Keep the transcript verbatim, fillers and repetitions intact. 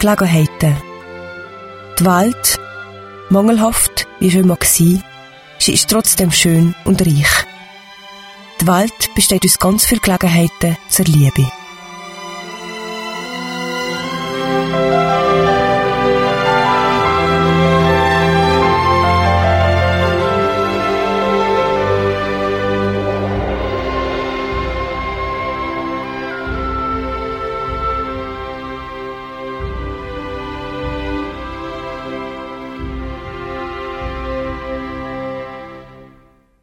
Gelegenheiten. Die Welt, mangelhaft wie schon mal war, sie ist trotzdem schön und reich. Die Welt besteht aus ganz vielen Gelegenheiten zur Liebe.